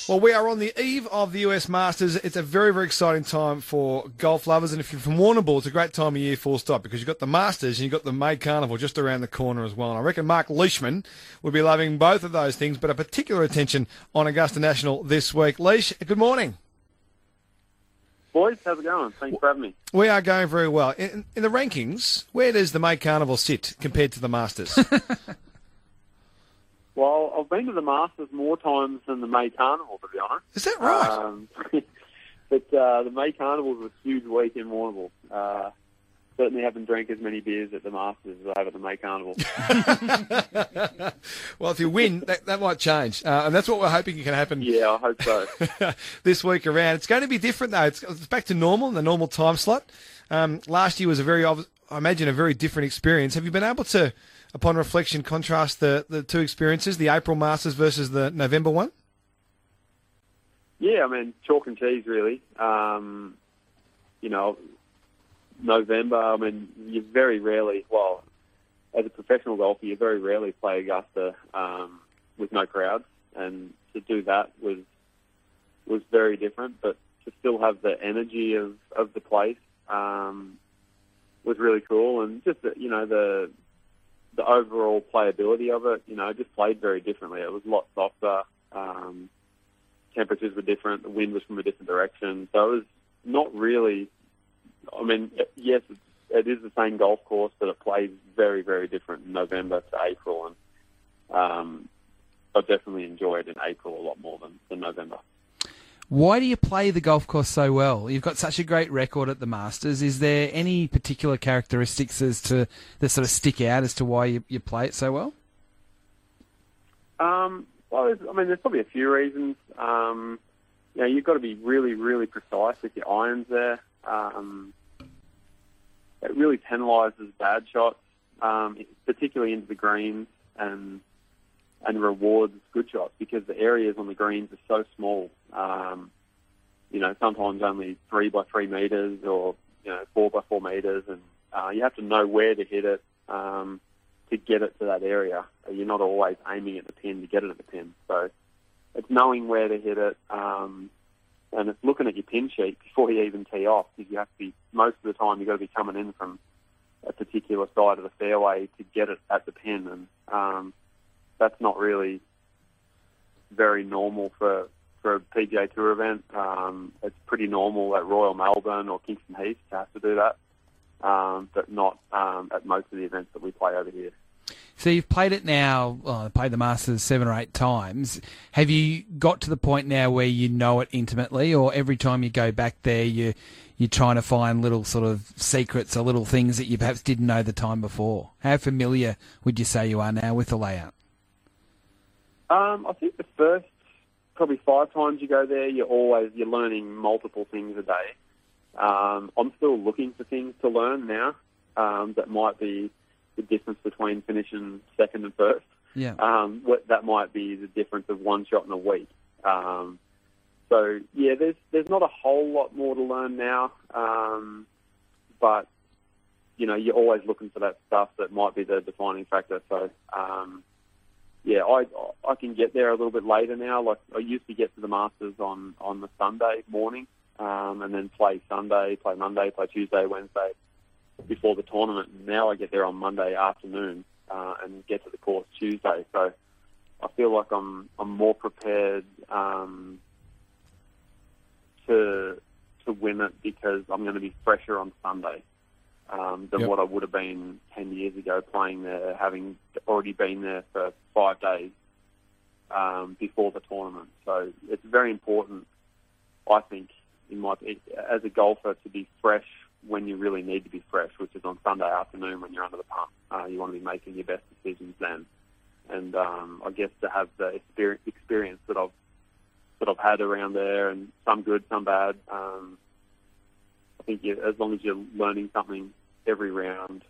Well, we are on the eve of the US Masters. It's a very, very exciting time for golf lovers. And if you're from Warrnambool, it's a great time of year, full stop, because you've got the Masters and you've got the May Carnival just around the corner as well. And I reckon Mark Leishman would be loving both of those things, but a particular attention on Augusta National this week. Leish, good morning. Boys, how's it going? Thanks for having me. We are going very well. In the rankings, where does the May Carnival sit compared to the Masters? Well, I've been to the Masters more times than the May Carnival, to be honest. Is that right? But the May Carnival was a huge week in Warrnambool. Certainly haven't drank as many beers at the Masters as I have at the May Carnival. Well, if you win, that might change. And that's what we're hoping can happen. Yeah, I hope so. This week around. It's going to be different, though. It's back to normal, the normal time slot. Last year was I imagine, a very different experience. Have you been able to, upon reflection, contrast the two experiences, the April Masters versus the November one? Yeah, I mean, chalk and cheese, really. November, I mean, you very rarely, well, as a professional golfer, you very rarely play Augusta with no crowds, and to do that was very different, but to still have the energy of the place was really cool, and just, the overall playability of it, just played very differently. It was a lot softer, temperatures were different, the wind was from a different direction, so it was not really... I mean, yes, it is the same golf course, but it plays very, very different in November to April, and I definitely enjoyed in April a lot more than November. Why do you play the golf course so well? You've got such a great record at the Masters. Is there any particular characteristics that sort of stick out as to why you play it so well? There's probably a few reasons. You've got to be really, really precise with your irons there. It really penalises bad shots, particularly into the greens, and rewards good shots because the areas on the greens are so small. Sometimes only 3 by 3 metres or 4 by 4 metres, and you have to know where to hit it to get it to that area. You're not always aiming at the pin to get it at the pin, so it's knowing where to hit it. And it's looking at your pin sheet before you even tee off, because you have to be, most of the time, you've got to be coming in from a particular side of the fairway to get it at the pin. And that's not really very normal for a PGA Tour event. It's pretty normal at Royal Melbourne or Kingston Heath to have to do that, but not at most of the events that we play over here. So you've played it now, played the Masters 7 or 8 times. Have you got to the point now where you know it intimately, or every time you go back there you're trying to find little sort of secrets or little things that you perhaps didn't know the time before? How familiar would you say you are now with the layout? I think the first probably 5 times you go there, you're learning multiple things a day. I'm still looking for things to learn now that might be the difference between finishing second and first. Yeah. That might be the difference of one shot in a week. There's not a whole lot more to learn now, but you're always looking for that stuff that might be the defining factor. So I can get there a little bit later now. Like I used to get to the Masters on the Sunday morning, and then play Sunday, play Monday, play Tuesday, Wednesday before the tournament. Now I get there on Monday afternoon and get to the course Tuesday. So I feel like I'm more prepared to win it because I'm going to be fresher on Sunday than what I would have been 10 years ago playing there, having already been there for 5 days before the tournament. So it's very important, I think, as a golfer, to be fresh when you really need to be fresh, which is on Sunday afternoon when you're under the pump. You want to be making your best decisions then. And I guess to have the experience that I've had around there, and some good, some bad, I think as long as you're learning something every round,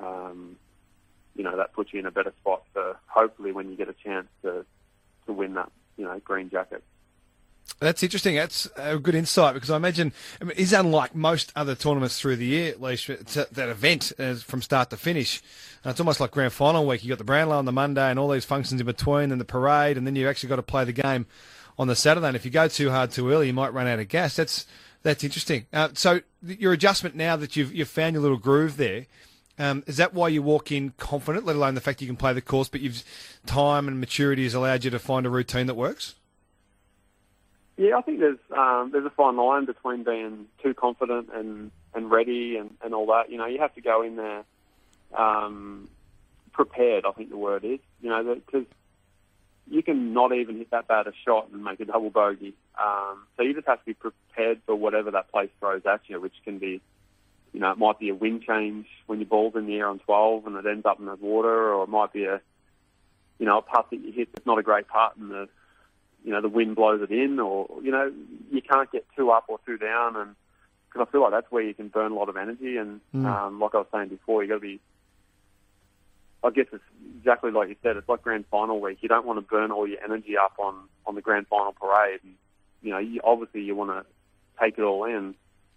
that puts you in a better spot for hopefully when you get a chance to win that, green jacket. That's interesting. That's a good insight because I imagine it's unlike most other tournaments through the year, at least. It's that event from start to finish. It's almost like grand final week. You got the Brownlow on the Monday and all these functions in between and the parade, and then you actually got to play the game on the Saturday. And if you go too hard too early, you might run out of gas. That's interesting. So your adjustment now that you've found your little groove there, is that why you walk in confident, let alone the fact you can play the course, but time and maturity has allowed you to find a routine that works? Yeah, I think there's a fine line between being too confident and ready and all that. You know, you have to go in there prepared, I think the word is. You know, because you can not even hit that bad a shot and make a double bogey. So you just have to be prepared for whatever that place throws at you, which can be, you know, it might be a wind change when your ball's in the air on 12 and it ends up in the water, or it might be a putt that you hit that's not a great putt and the wind blows it in, or, you know, you can't get too up or too down, and because I feel like that's where you can burn a lot of energy. And like I was saying before, you got to be, I guess it's exactly like you said, it's like grand final week. You don't want to burn all your energy up on the grand final parade. And, you know, obviously you want to take it all in,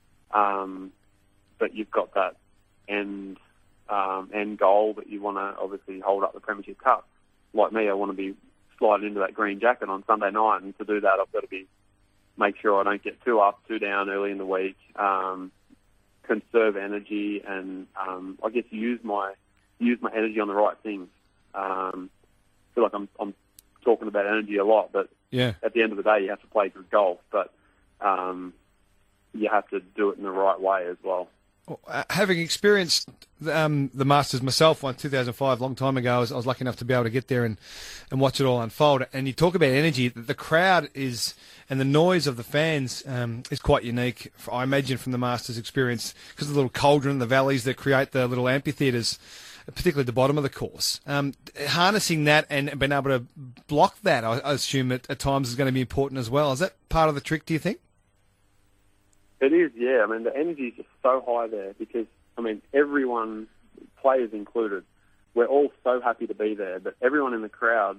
but you've got that end goal that you want to obviously hold up the Premiership Cup. Like me, I want to be sliding into that green jacket on Sunday night, and to do that, I've got to make sure I don't get too up, too down early in the week, conserve energy, and I guess use my energy on the right things. I feel like I'm talking about energy a lot, but yeah, at the end of the day, you have to play good golf, but you have to do it in the right way as well. Having experienced the Masters myself, 2005, long time ago, I was lucky enough to be able to get there and watch it all unfold. And you talk about energy, the crowd is, and the noise of the fans is quite unique, I imagine, from the Masters experience, because of the little cauldron, the valleys that create the little amphitheatres, particularly at the bottom of the course. Harnessing that and being able to block that, I assume, at times is going to be important as well. Is that part of the trick, do you think? It is, yeah. I mean, the energy is just so high there because, I mean, everyone, players included, we're all so happy to be there, but everyone in the crowd,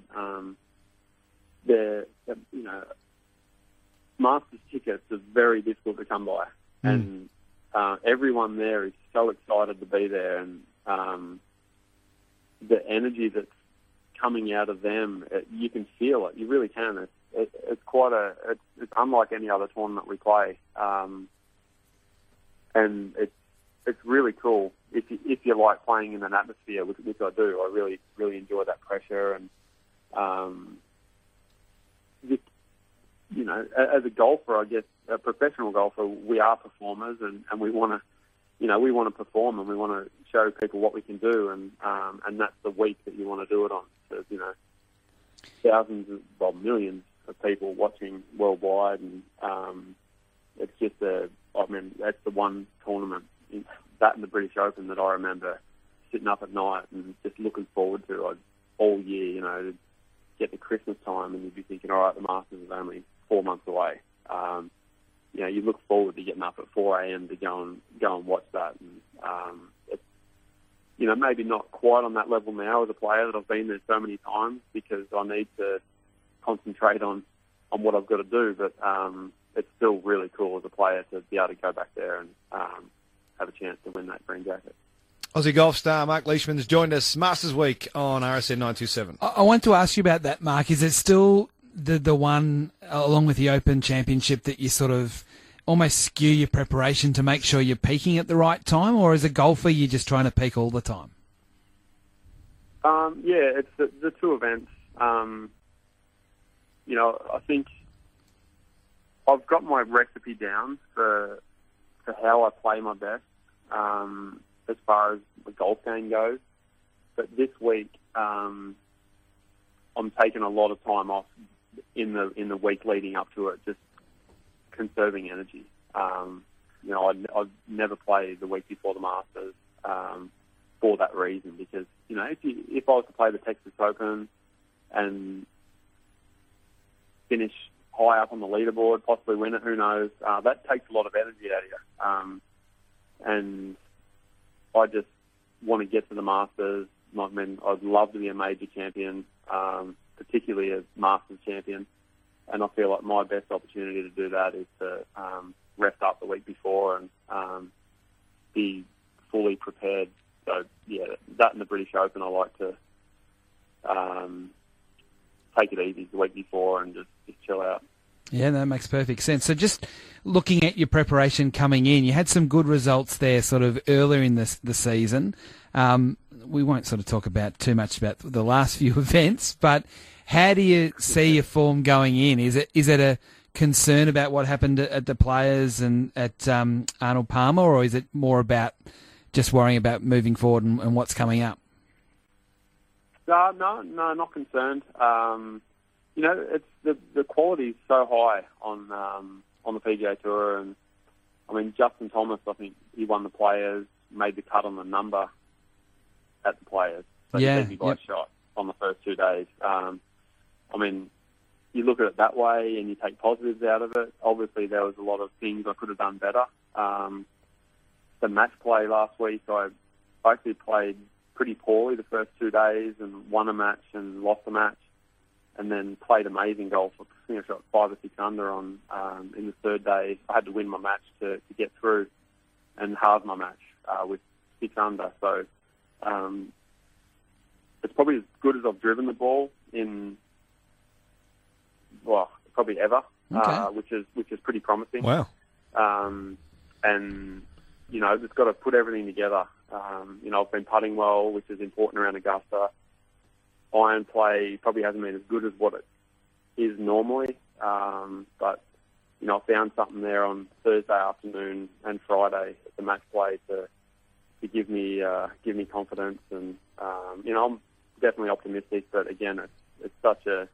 Masters tickets are very difficult to come by. And everyone there is so excited to be there, and the energy that's coming out of them, you can feel it. You really can. It's unlike any other tournament we play, and it's really cool if you like playing in an atmosphere, which I do. I really really enjoy that pressure, and you know, as a golfer, I guess a professional golfer, we are performers, and we want to perform, and we want to show people what we can do, and that's the week that you want to do it on. So, you know, millions of people watching worldwide, and it's just that's the one tournament, that and the British Open, that I remember sitting up at night and just looking forward to all year. You know, to get to Christmas time and you'd be thinking, all right, the Masters is only 4 months away. You know, you look forward to getting up at 4 a.m. to go and watch that. And it's, you know, maybe not quite on that level now as a player that I've been there so many times, because I need to concentrate on what I've got to do. But it's still really cool as a player to be able to go back there and have a chance to win that green jacket. Aussie golf star Mark Leishman has joined us Masters Week on RSN 927. I want to ask you about that, Mark. Is it still the one, along with the Open Championship, that you sort of almost skew your preparation to make sure you're peaking at the right time, or as a golfer you're just trying to peak all the time? Yeah, it's the two events. You know, I think I've got my recipe down for how I play my best as far as the golf game goes. But this week, I'm taking a lot of time off in the week leading up to it, just conserving energy. You know, I'd never play the week before the Masters for that reason, because, you know, if I was to play the Texas Open and finish high up on the leaderboard, possibly win it, who knows, that takes a lot of energy out of you. And I just want to get to the Masters. I mean, I'd love to be a major champion, particularly a Masters champion. And I feel like my best opportunity to do that is to rest up the week before and be fully prepared. So, yeah, that and the British Open, I like to take it easy the week before and just chill out. Yeah, that makes perfect sense. So just looking at your preparation coming in, you had some good results there sort of earlier in the season. We won't sort of talk about too much about the last few events, but how do you see your form going in? Is it a concern about what happened at the Players and at Arnold Palmer, or is it more about just worrying about moving forward and what's coming up? No, not concerned. It's the quality is so high on the PGA Tour, and I mean Justin Thomas, I think he won the Players, made the cut on the number at the Players, so he beat me by a shot on the first 2 days. I mean, you look at it that way and you take positives out of it. Obviously, there was a lot of things I could have done better. The match play last week, I actually played pretty poorly the first 2 days and won a match and lost a match, and then played amazing golf. I think I shot 5 or 6 under on in the third day. I had to win my match to get through, and halve my match with 6 under. So it's probably as good as I've driven the ball in, probably ever, which is pretty promising. Wow. And just got to put everything together. I've been putting well, which is important around Augusta. Iron play probably hasn't been as good as what it is normally, but I found something there on Thursday afternoon and Friday at the match play to give me confidence, and I'm definitely optimistic. But again, it's such a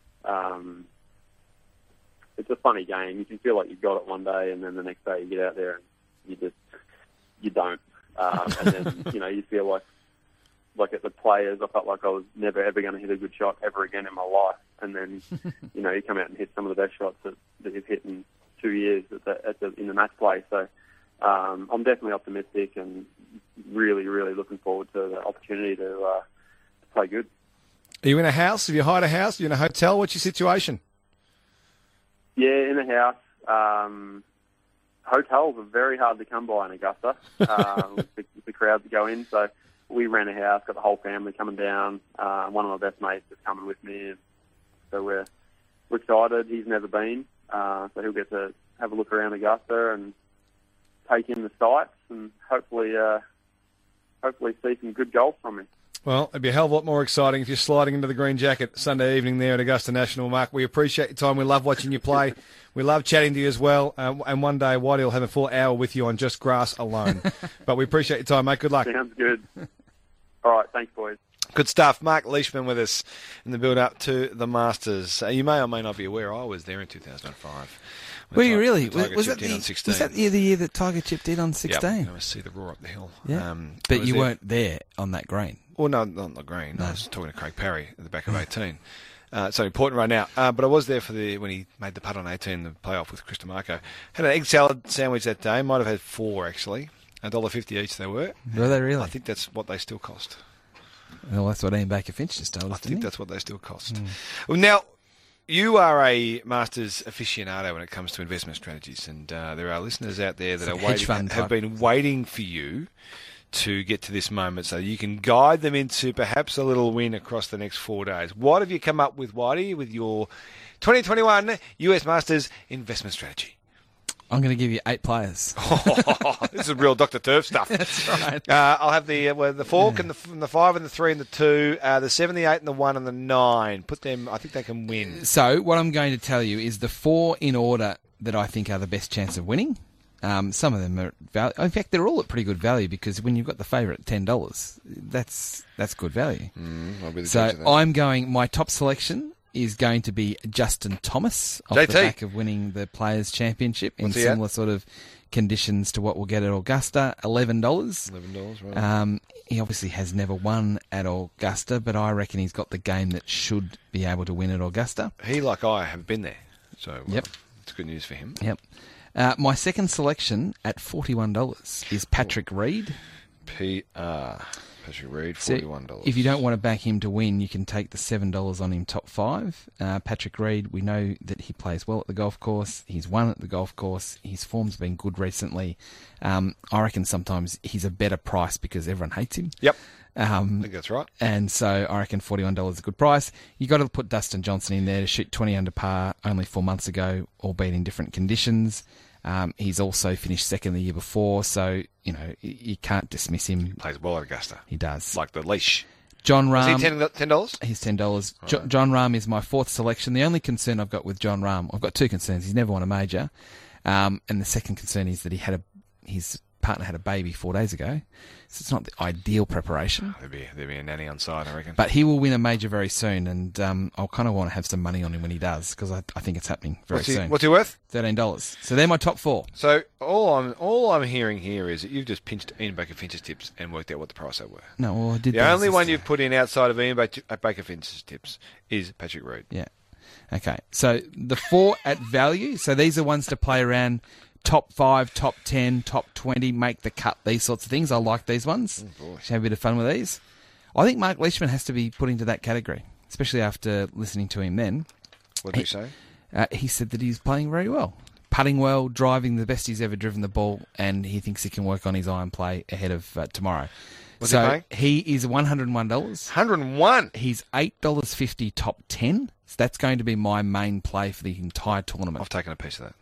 it's a funny game. You can feel like you've got it one day, and then the next day you get out there and you don't. And then you feel like at the Players, I felt like I was never ever going to hit a good shot ever again in my life. And then you come out and hit some of the best shots that you've hit in 2 years in the match play. So I'm definitely optimistic and really, really looking forward to the opportunity to play good. Are you in a house? Have you hired a house? Are you in a hotel? What's your situation? Yeah, in a house. Hotels are very hard to come by in Augusta with the crowds that go in. So we rent a house, got the whole family coming down. One of my best mates is coming with me, and so we're excited. He's never been, so he'll get to have a look around Augusta and take in the sights, and hopefully see some good golf from him. Well, it'd be a hell of a lot more exciting if you're sliding into the green jacket Sunday evening there at Augusta National. Mark, we appreciate your time. We love watching you play. We love chatting to you as well. And one day, Whitey will have a full hour with you on just grass alone. But we appreciate your time, mate. Good luck. Sounds good. All right. Thanks, boys. Good stuff. Mark Leishman with us in the build-up to the Masters. You may or may not be aware, I was there in 2005. Were you really? Was that the year that Tiger chipped in on 16? Yep. I was see the roar up the hill. Yeah. But you weren't there on that green. Well, no, not on the green. No. I was talking to Craig Parry at the back of 18. It's so important right now. But I was there for when he made the putt on 18, the playoff with Chris DeMarco. Had an egg salad sandwich that day. Might have had 4, actually. $1.50 each they were. Were they really? I think that's what they still cost. Well, that's what Ian Baker Finch just told us, I think that's what they still cost. Well, now, you are a Masters aficionado when it comes to investment strategies, and there are listeners out there that have been waiting for you to get to this moment so you can guide them into perhaps a little win across the next 4 days. What have you come up with, Whitey, with your 2021 US Masters investment strategy? I'm going to give you 8 players. This is real Dr. Turf stuff. That's right. I'll have the fork and the 5 and the 3 and the 2, the 7, the 8 and the 1 and the 9. Put them. I think they can win. So what I'm going to tell you is the 4 in order that I think are the best chance of winning. Some of them are value. In fact, they're all at pretty good value because when you've got the favourite at $10, that's good value. So I'm going. My top selection is going to be Justin Thomas off the back of winning the Players' Championship in similar sort of conditions to what we'll get at Augusta. $11. $11, right. He obviously has never won at Augusta, but I reckon he's got the game that should be able to win at Augusta. He, like I, have been there, so it's good news for him. Yep. My second selection at $41 is Patrick Reed. Patrick Reed, $41. So if you don't want to back him to win, you can take the $7 on him top 5. Patrick Reed, we know that he plays well at the golf course. He's won at the golf course. His form's been good recently. I reckon sometimes he's a better price because everyone hates him. Yep. I think that's right. And so I reckon $41 is a good price. You got to put Dustin Johnson in there to shoot 20 under par only 4 months ago, albeit in different conditions. He's also finished second the year before, so you can't dismiss him. Plays well at Augusta. He does. Like the leash. John Rahm. Is he $10? He's $10. Right. John Rahm is my fourth selection. The only concern I've got with John Rahm, I've got two concerns. He's never won a major, and the second concern is that his partner had a baby 4 days ago, so it's not the ideal preparation. There'd be a nanny on side, I reckon. But he will win a major very soon, and I'll kind of want to have some money on him when he does, because I think it's happening very soon. What's he worth? $13. So they're my top four. So all I'm hearing here is that you've just pinched Ian Baker Finch's tips and worked out what the price they were. No, well, I did. The only one you've put in outside of Ian Baker Finch's tips is Patrick Reed. Yeah. Okay. So the four at value. So these are ones to play around. Top 5, top 10, top 20, make the cut, these sorts of things. I like these ones. Oh, Have a bit of fun with these. I think Mark Leishman has to be put into that category, especially after listening to him then. What did he say? He said that he's playing very well. Putting well, driving the best he's ever driven the ball, and he thinks he can work on his iron play ahead of tomorrow. What's he paying? He is $101. $101? He's $8.50 top 10. So that's going to be my main play for the entire tournament. I've taken a piece of that.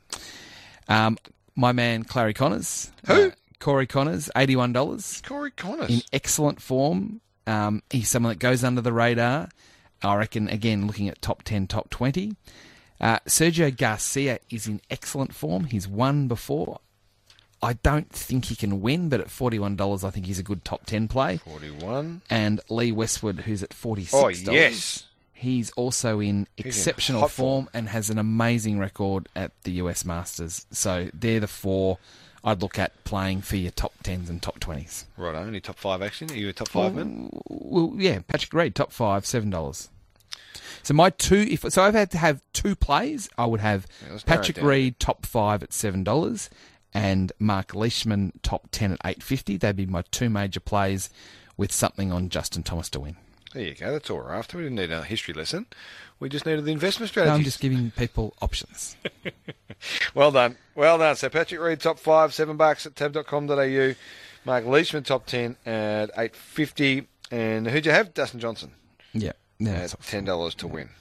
My man, Clary Connors. Who? Corey Connors, $81. Corey Connors. In excellent form. He's someone that goes under the radar. I reckon, again, looking at top 10, top 20. Sergio Garcia is in excellent form. He's won before. I don't think he can win, but at $41, I think he's a good top 10 play. 41. And Lee Westwood, who's at $46. Oh, yes. He's also in exceptional hot form and has an amazing record at the US Masters. So they're the four I'd look at playing for your top 10s and top 20s. Right, only top 5 action. Are you a top 5 man? Well, yeah, Patrick Reed, top 5, $7. So my two, so I've had to have two plays. I would have Patrick Reed, top 5 at $7, and Mark Leishman, top 10 at $8.50. They'd be my two major plays with something on Justin Thomas to win. There you go. That's all we're after. We didn't need a history lesson. We just needed the investment strategy. No, I'm just giving people options. Well done. Well done. So Patrick Reed, top 5, $7 at tab.com.au. Mark Leishman, top 10 at $8.50. And who'd you have? Dustin Johnson. Yeah. At $10 to win.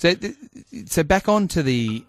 So back on to the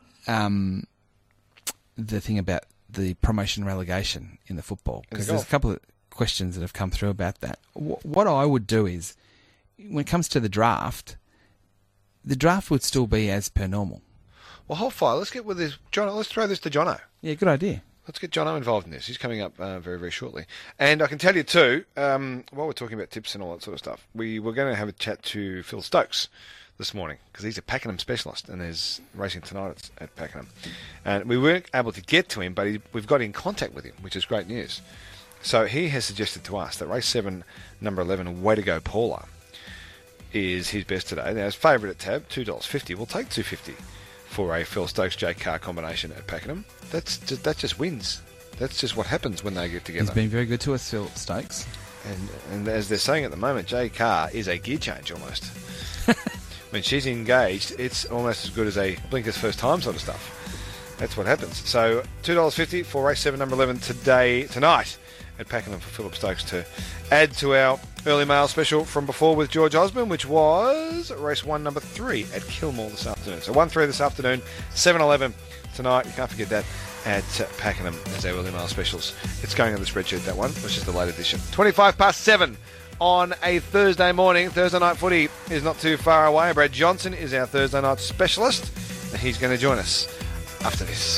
thing about the promotion relegation in the football, because there's a couple of questions that have come through about that. What I would do is, when it comes to the draft would still be as per normal. Well, hold fire. Let's get with this. John, let's throw this to Jono. Yeah, good idea. Let's get Jono involved in this. He's coming up very, very shortly. And I can tell you too, while we're talking about tips and all that sort of stuff, we were going to have a chat to Phil Stokes this morning, because he's a Pakenham specialist, and there's racing tonight at Pakenham. And we weren't able to get to him, but we've got in contact with him, which is great news. So he has suggested to us that race 7, number 11, Way to Go Paula, is his best today. Now, his favourite at tab, $2.50. We'll take $2.50 for a Phil Stokes J Carr combination at Pakenham. That just wins. That's just what happens when they get together. He's been very good to us, Phil Stokes. And as they're saying at the moment, J Carr is a gear change almost. When she's engaged, it's almost as good as a blinker's first time sort of stuff. That's what happens. So $2.50 for race 7, number 11 tonight at Pakenham for Philip Stokes to add to our early mail special from before with George Osborne, which was race 1, number 3 at Kilmore this afternoon. So 1-3 this afternoon, 7-11 tonight. You can't forget that at Pakenham as our early mail specials. It's going on the spreadsheet, that one, which is the late edition. 7:25 on a Thursday morning. Thursday night footy is not too far away. Brad Johnson is our Thursday night specialist, and he's going to join us after this.